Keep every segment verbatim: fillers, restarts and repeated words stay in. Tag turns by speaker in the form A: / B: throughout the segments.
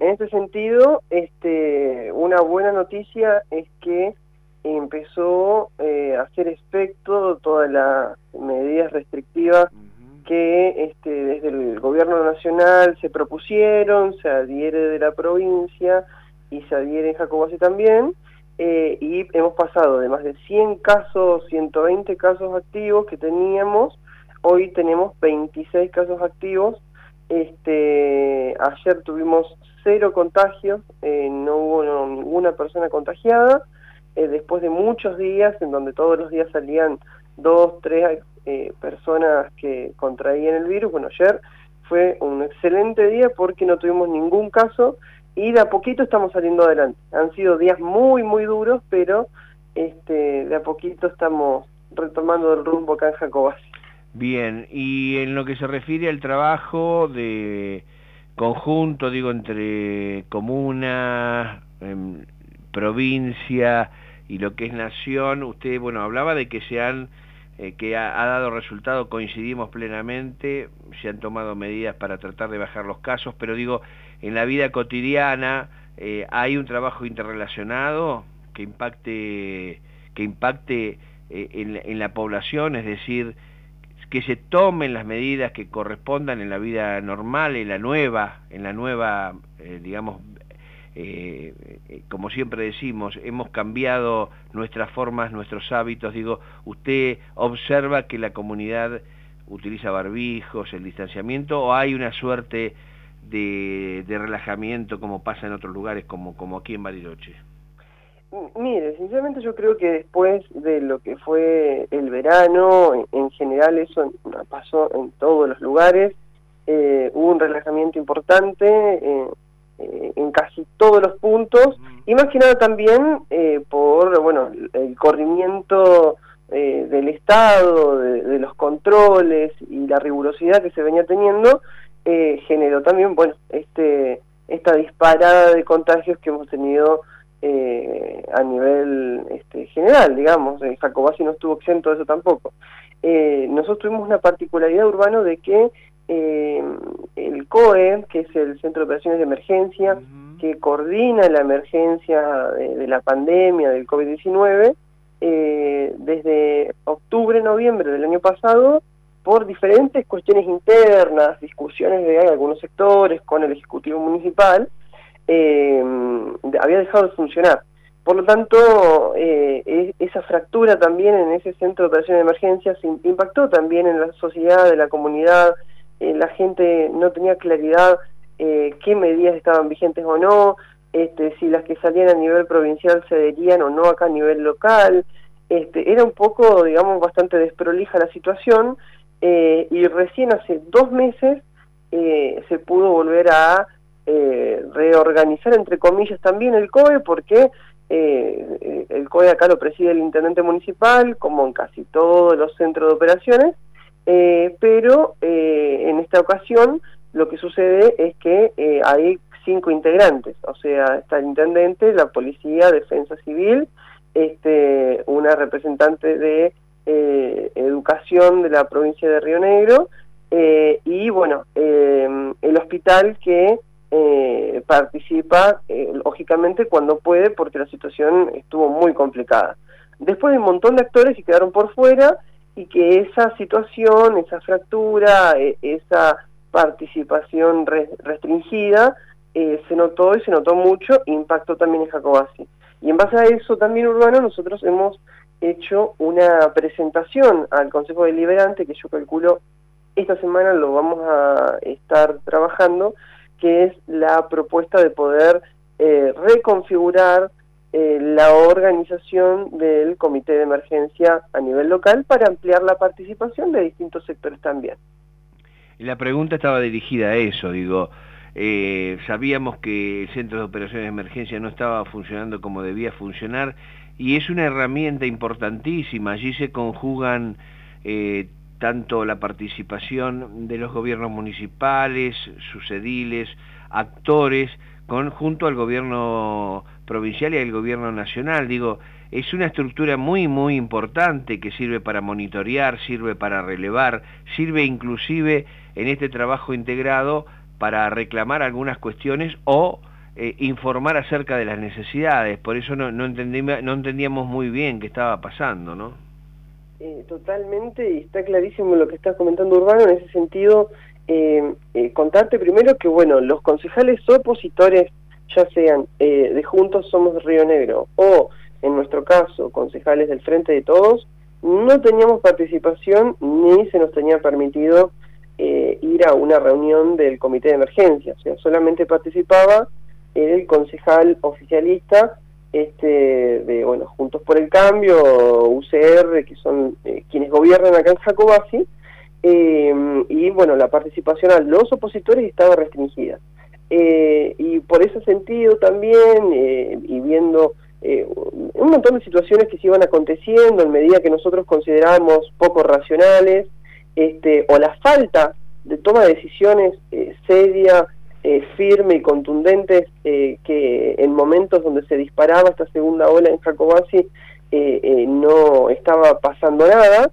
A: en este sentido, este, una buena noticia es que empezó eh, a hacer efecto todas las medidas restrictivas uh-huh. que este, desde el gobierno nacional se propusieron, se adhiere de la provincia y se adhiere en Jacobací también, eh, y hemos pasado de más de cien casos, ciento veinte casos activos que teníamos, hoy tenemos veintiséis casos activos. Este, ayer tuvimos cero contagios, eh, no hubo no, ninguna persona contagiada, eh, después de muchos días en donde todos los días salían dos, tres eh, personas que contraían el virus. Bueno, ayer fue un excelente día porque no tuvimos ningún caso y de a poquito estamos saliendo adelante. Han sido días muy, muy duros, pero este, de a poquito estamos retomando el rumbo acá en Jacobací.
B: Bien, y en lo que se refiere al trabajo de conjunto, digo, entre comuna, eh, provincia y lo que es nación, usted, bueno, hablaba de que se han, eh, que ha, ha dado resultado, coincidimos plenamente, se han tomado medidas para tratar de bajar los casos, pero digo, en la vida cotidiana, eh, ¿hay un trabajo interrelacionado que impacte, que impacte eh, en, en la población, es decir, que se tomen las medidas que correspondan en la vida normal, en la nueva, en la nueva, eh, digamos, eh, eh, como siempre decimos, hemos cambiado nuestras formas, nuestros hábitos, digo, usted observa que la comunidad utiliza barbijos, el distanciamiento, o hay una suerte de, de relajamiento como pasa en otros lugares, como, como aquí en Bariloche.
A: Mire, sinceramente yo creo que después de lo que fue el verano, en, en general eso pasó en todos los lugares, eh, hubo un relajamiento importante eh, eh, en casi todos los puntos, y más que nada también eh, por bueno el corrimiento eh, del Estado, de, de los controles y la rigurosidad que se venía teniendo, eh, generó también bueno este esta disparada de contagios que hemos tenido Eh, a nivel este, general, digamos. eh, Jacobací no estuvo exento de eso tampoco. Eh, nosotros tuvimos una particularidad urbana de que eh, el C O E, que es el Centro de Operaciones de Emergencia, uh-huh. que coordina la emergencia de, de la pandemia del COVID diecinueve, eh, desde octubre, noviembre del año pasado, por diferentes cuestiones internas, discusiones de algunos sectores con el Ejecutivo Municipal, Eh, había dejado de funcionar. Por lo tanto, eh, esa fractura también en ese centro de operaciones de emergencia se impactó también en la sociedad, en la comunidad. Eh, la gente no tenía claridad eh, qué medidas estaban vigentes o no, este, si las que salían a nivel provincial se adherían o no acá a nivel local. Este, era un poco, digamos, bastante desprolija la situación, eh, y recién hace dos meses eh, se pudo volver a Eh, reorganizar entre comillas también el C O E, porque eh, el C O E acá lo preside el intendente municipal, como en casi todos los centros de operaciones, eh, pero eh, en esta ocasión lo que sucede es que eh, hay cinco integrantes, o sea, está el intendente, la policía, defensa civil, este, una representante de eh, educación de la provincia de Río Negro, eh, y bueno, eh, el hospital que Eh, participa eh, lógicamente cuando puede, porque la situación estuvo muy complicada. Después de un montón de actores que quedaron por fuera, y que esa situación, esa fractura, eh, esa participación re restringida eh, se notó y se notó mucho, impactó también en Jacobací. Y en base a eso también, Urbano, nosotros hemos hecho una presentación al Consejo Deliberante, que yo calculo esta semana lo vamos a estar trabajando, que es la propuesta de poder eh, reconfigurar eh, la organización del comité de emergencia a nivel local para ampliar la participación de distintos sectores también.
B: La pregunta estaba dirigida a eso, digo, eh, sabíamos que el Centro de Operaciones de Emergencia no estaba funcionando como debía funcionar, y es una herramienta importantísima, allí se conjugan eh, tanto la participación de los gobiernos municipales, sus ediles, actores, con, junto al gobierno provincial y al gobierno nacional. Digo, es una estructura muy, muy importante que sirve para monitorear, sirve para relevar, sirve inclusive en este trabajo integrado para reclamar algunas cuestiones o eh, informar acerca de las necesidades, por eso no, no, entendí, no entendíamos muy bien qué estaba pasando, ¿no?
A: Eh, totalmente, y está clarísimo lo que estás comentando, Urbano, en ese sentido. Eh, eh, contarte primero que, bueno, los concejales opositores, ya sean eh, de Juntos Somos Río Negro o, en nuestro caso, concejales del Frente de Todos, no teníamos participación ni se nos tenía permitido eh, ir a una reunión del comité de emergencia, o sea, solamente participaba el concejal oficialista este de, bueno, Juntos por el Cambio, U C R, que son eh, quienes gobiernan acá en Jacobasi. Eh, y bueno, la participación a los opositores estaba restringida. Eh, y por ese sentido también, eh, y viendo eh, un montón de situaciones que se iban aconteciendo en medida que nosotros considerábamos poco racionales, este, o la falta de toma de decisiones eh, seria, eh, firme y contundentes, eh, que en momentos donde se disparaba esta segunda ola en Jacobasi eh, eh, no estaba pasando nada.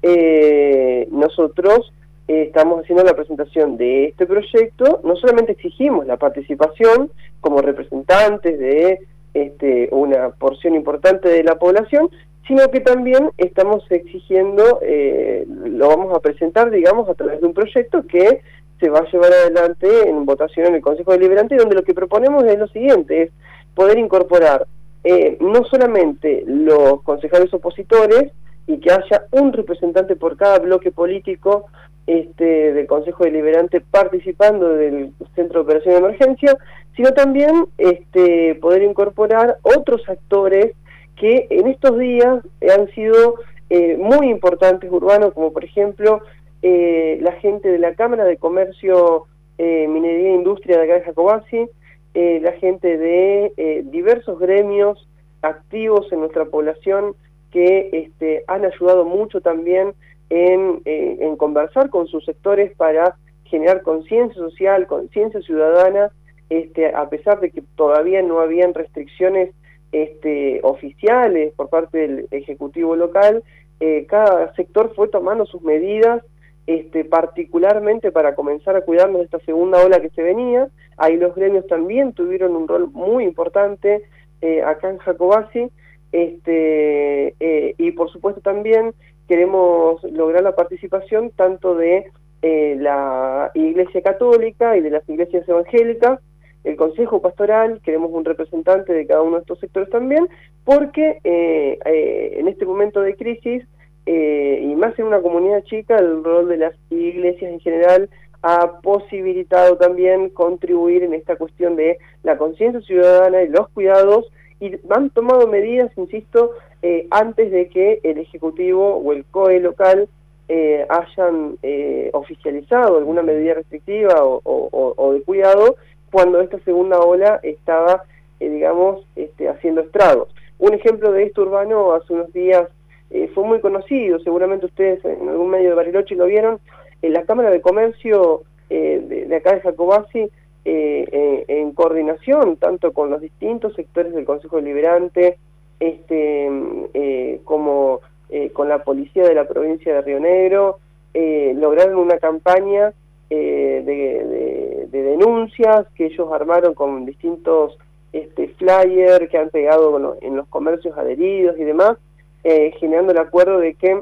A: Eh, nosotros eh, estamos haciendo la presentación de este proyecto. No solamente exigimos la participación como representantes de este, una porción importante de la población, sino que también estamos exigiendo, eh, lo vamos a presentar, digamos, a través de un proyecto que se va a llevar adelante en votación en el Consejo Deliberante, donde lo que proponemos es lo siguiente, es poder incorporar eh, no solamente los concejales opositores, y que haya un representante por cada bloque político este, del Consejo Deliberante participando del Centro de Operación de Emergencia, sino también este, poder incorporar otros actores que en estos días han sido eh, muy importantes, Urbano, como por ejemplo eh, la gente de la Cámara de Comercio, eh, Minería e Industria de acá de Jacobasi, eh, la gente de eh, diversos gremios activos en nuestra población, que este, han ayudado mucho también en, eh, en conversar con sus sectores para generar conciencia social, conciencia ciudadana, este, a pesar de que todavía no habían restricciones este, oficiales por parte del Ejecutivo local. Eh, cada sector fue tomando sus medidas, este, particularmente para comenzar a cuidarnos de esta segunda ola que se venía. Ahí los gremios también tuvieron un rol muy importante eh, acá en Jacobasi. Este, eh, y por supuesto también queremos lograr la participación tanto de eh, la Iglesia Católica y de las iglesias evangélicas, el Consejo Pastoral. Queremos un representante de cada uno de estos sectores también, porque eh, eh, en este momento de crisis, eh, y más en una comunidad chica, el rol de las iglesias en general ha posibilitado también contribuir en esta cuestión de la conciencia ciudadana y los cuidados, y han tomado medidas, insisto, eh, antes de que el Ejecutivo o el C O E local eh, hayan eh, oficializado alguna medida restrictiva o, o, o de cuidado, cuando esta segunda ola estaba, eh, digamos, este, haciendo estragos. Un ejemplo de esto, Urbano, hace unos días eh, fue muy conocido, seguramente ustedes en algún medio de Bariloche lo vieron, en la Cámara de Comercio eh, de, de acá de Jacobasi, Eh, eh, en coordinación tanto con los distintos sectores del Consejo Deliberante, este, eh, como eh, con la policía de la provincia de Río Negro, eh, lograron una campaña eh, de, de, de denuncias que ellos armaron con distintos este, flyers que han pegado bueno, en los comercios adheridos y demás, eh, generando el acuerdo de que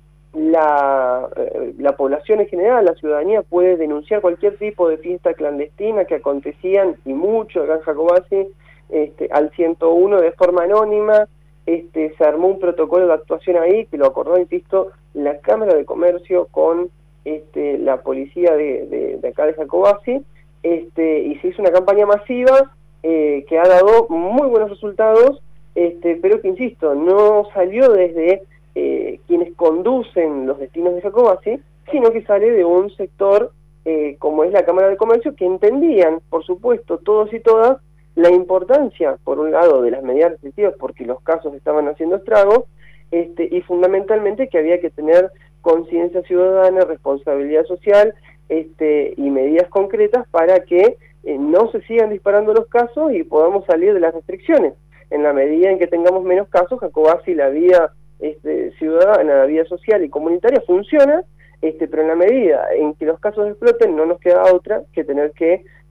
A: La, eh, la población en general, la ciudadanía, puede denunciar cualquier tipo de fiesta clandestina que acontecían, y mucho acá en Jacobasi, este, al ciento uno de forma anónima. Este, se armó un protocolo de actuación ahí, que lo acordó, insisto, la Cámara de Comercio con este, la policía de, de, de acá de Jacobasi, este, y se hizo una campaña masiva eh, que ha dado muy buenos resultados, este, pero que, insisto, no salió desde Eh, quienes conducen los destinos de Jacobasi, sino que sale de un sector eh, como es la Cámara de Comercio, que entendían, por supuesto, todos y todas, la importancia, por un lado, de las medidas restrictivas, porque los casos estaban haciendo estragos, este, y fundamentalmente que había que tener conciencia ciudadana, responsabilidad social, este, y medidas concretas para que eh, no se sigan disparando los casos y podamos salir de las restricciones. En la medida en que tengamos menos casos, Jacobasi, la vía Este, ciudadana, la vida social y comunitaria funciona, este, pero en la medida en que los casos exploten no nos queda otra que tener que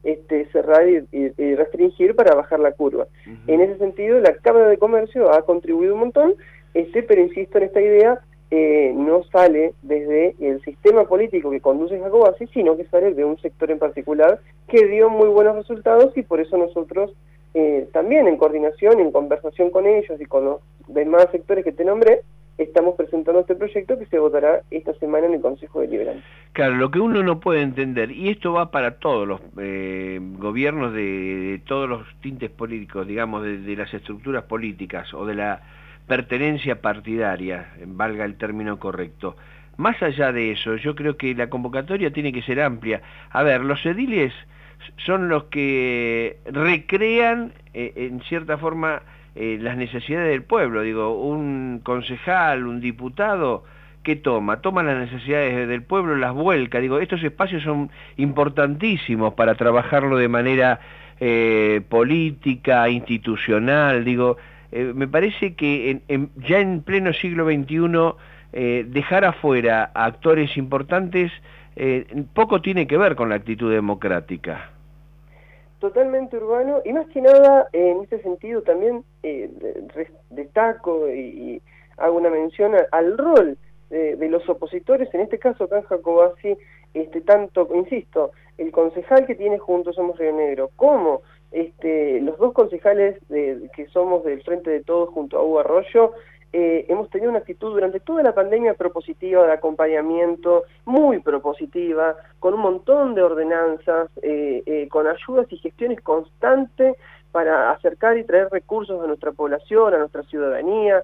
A: este, cerrar y, y, y restringir para bajar la curva. Uh-huh. En ese sentido, la Cámara de Comercio ha contribuido un montón, este, pero insisto en esta idea, eh, no sale desde el sistema político que conduce Jacobacci, sino que sale de un sector en particular que dio muy buenos resultados, y por eso nosotros eh, también en coordinación, en conversación con ellos y con los demás sectores que te nombré, estamos presentando este proyecto que se votará esta semana en el Consejo Deliberante.
B: Claro, lo que uno no puede entender, y esto va para todos los eh, gobiernos de, de todos los tintes políticos, digamos, de, de las estructuras políticas o de la pertenencia partidaria, valga el término correcto. Más allá de eso, yo creo que la convocatoria tiene que ser amplia. A ver, los ediles son los que recrean, eh, en cierta forma, eh, las necesidades del pueblo. Digo, un concejal, un diputado, ¿qué toma? Toma las necesidades del pueblo, las vuelca. Digo, estos espacios son importantísimos para trabajarlo de manera eh, política, institucional. Digo, eh, me parece que en, en, ya en pleno siglo veintiuno eh, dejar afuera a actores importantes eh, poco tiene que ver con la actitud democrática.
A: Totalmente, Urbano, y más que nada en este sentido también eh, destaco y, y hago una mención a, al rol de, de los opositores, en este caso acá en Jacobacci, este, tanto, insisto, el concejal que tiene Juntos Somos Río Negro, como este, los dos concejales de, que somos del Frente de Todos junto a Hugo Arroyo, eh, hemos tenido una actitud durante toda la pandemia propositiva, de acompañamiento, muy propositiva, con un montón de ordenanzas, eh, eh, con ayudas y gestiones constantes para acercar y traer recursos a nuestra población, a nuestra ciudadanía.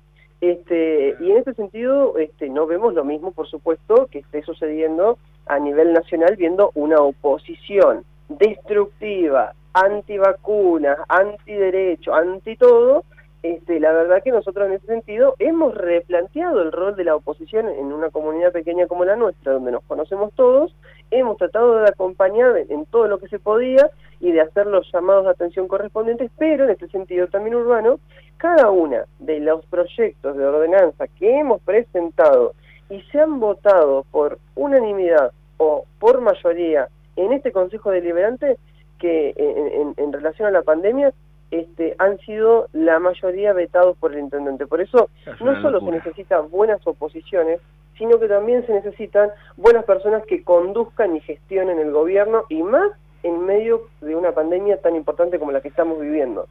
A: Este, y en ese sentido este, no vemos lo mismo, por supuesto, que esté sucediendo a nivel nacional, viendo una oposición destructiva, antivacunas, antiderecho, anti todo. Este, la verdad que nosotros en ese sentido hemos replanteado el rol de la oposición en una comunidad pequeña como la nuestra, donde nos conocemos todos, hemos tratado de acompañar en todo lo que se podía y de hacer los llamados de atención correspondientes, pero en este sentido también, Urbano, cada una de los proyectos de ordenanza que hemos presentado y se han votado por unanimidad o por mayoría en este Consejo Deliberante, que en, en, en relación a la pandemia, Este, han sido la mayoría vetados por el intendente. Por eso no solo se necesitan buenas oposiciones, sino que también se necesitan buenas personas que conduzcan y gestionen el gobierno, y más en medio de una pandemia tan importante como la que estamos viviendo.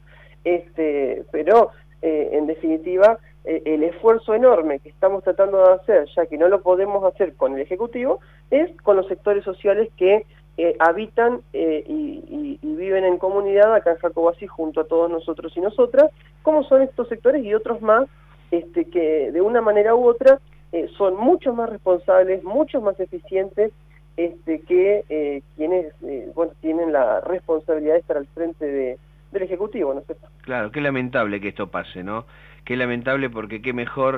A: Este, pero, eh, en definitiva, eh, el esfuerzo enorme que estamos tratando de hacer, ya que no lo podemos hacer con el Ejecutivo, es con los sectores sociales que Eh, habitan eh, y, y, y viven en comunidad acá en Jacobacci junto a todos nosotros y nosotras, como son estos sectores y otros más este, que de una manera u otra eh, son mucho más responsables, mucho más eficientes este, que eh, quienes eh, bueno, tienen la responsabilidad de estar al frente de, del Ejecutivo, ¿no es cierto?
B: Claro, qué lamentable que esto pase, ¿no? Qué lamentable, porque qué mejor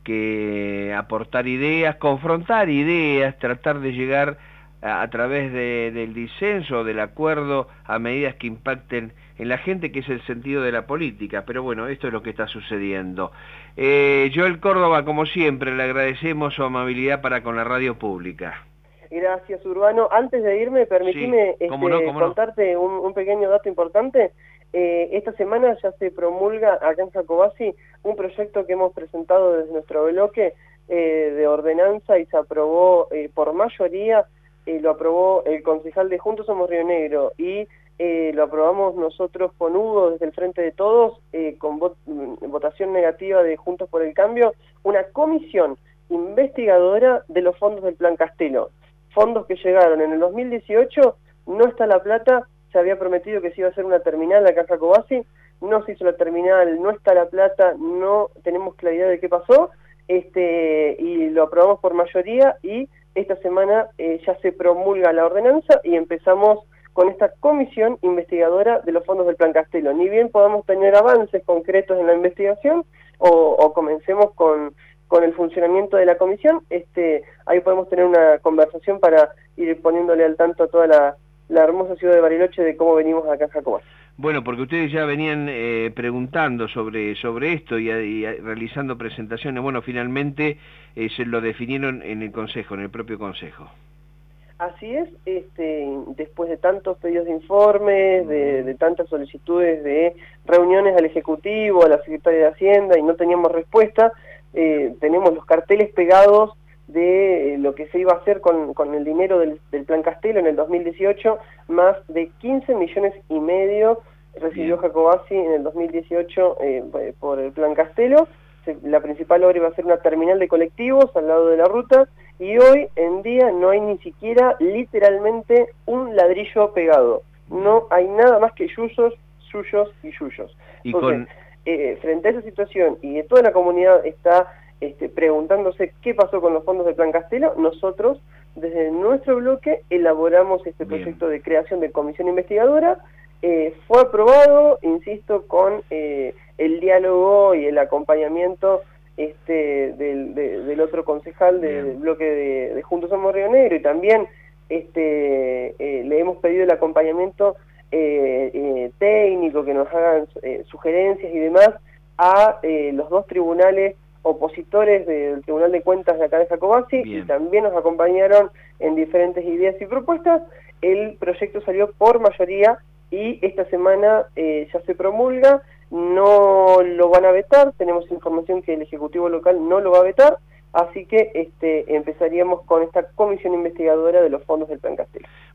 B: que aportar ideas, confrontar ideas, tratar de llegar a, a través de, del disenso, del acuerdo, a medidas que impacten en la gente, que es el sentido de la política. Pero bueno, esto es lo que está sucediendo. Eh, Joel Córdoba, como siempre, le agradecemos su amabilidad para con la radio pública.
A: Gracias, Urbano. Antes de irme, permitime
B: sí, ¿cómo
A: este,
B: no, cómo
A: contarte
B: no?
A: un, un pequeño dato importante. Eh, esta semana ya se promulga acá en Jacobacci un proyecto que hemos presentado desde nuestro bloque eh, de ordenanza, y se aprobó eh, por mayoría, eh, lo aprobó el concejal de Juntos Somos Río Negro, y eh, lo aprobamos nosotros con Hugo desde el Frente de Todos, eh, con vot votación negativa de Juntos por el Cambio, una comisión investigadora de los fondos del Plan Castelo. Fondos que llegaron en el dos mil dieciocho, no está la plata. Se había prometido que se iba a hacer una terminal acá en Jacobacci, no se hizo la terminal, no está la plata, no tenemos claridad de qué pasó, este, y lo aprobamos por mayoría, y esta semana eh, ya se promulga la ordenanza y empezamos con esta comisión investigadora de los fondos del Plan Castelo. Ni bien podamos tener avances concretos en la investigación o, o comencemos con, con el funcionamiento de la comisión, este, ahí podemos tener una conversación para ir poniéndole al tanto a toda la la hermosa ciudad de Bariloche de cómo venimos acá en Jacobacci.
B: Bueno, porque ustedes ya venían eh, preguntando sobre sobre esto y, y realizando presentaciones. Bueno, finalmente eh, se lo definieron en el Consejo, en el propio Consejo.
A: Así es, este, después de tantos pedidos de informes, de, de tantas solicitudes de reuniones al Ejecutivo, a la Secretaría de Hacienda, y no teníamos respuesta, eh, tenemos los carteles pegados de lo que se iba a hacer con, con el dinero del, del Plan Castelo en el dos mil dieciocho, más de quince millones y medio recibió Bien. Jacobacci en el dos mil dieciocho eh, por el Plan Castelo. La principal obra iba a ser una terminal de colectivos al lado de la ruta, y hoy en día no hay ni siquiera literalmente un ladrillo pegado. No hay nada más que yuyos, yuyos y yuyos.
B: Y
A: Entonces,
B: con...
A: eh, frente a esa situación, y de toda la comunidad está este, preguntándose qué pasó con los fondos del Plan Castelo, nosotros, desde nuestro bloque, elaboramos este
B: Bien.
A: proyecto de creación de comisión investigadora. Eh, fue aprobado, insisto, con eh, el diálogo y el acompañamiento este, del, de, del otro concejal de, del bloque de, de Juntos Somos Río Negro, y también este, eh, le hemos pedido el acompañamiento eh, eh, técnico, que nos hagan eh, sugerencias y demás a eh, los dos tribunales opositores del Tribunal de Cuentas de acá de Jacobacci, y también nos acompañaron en diferentes ideas y propuestas. El proyecto salió por mayoría y esta semana eh, ya se promulga. No lo van a vetar, tenemos información que el Ejecutivo local no lo va a vetar, así que este, empezaríamos con esta comisión investigadora de los fondos del Plan Castelo.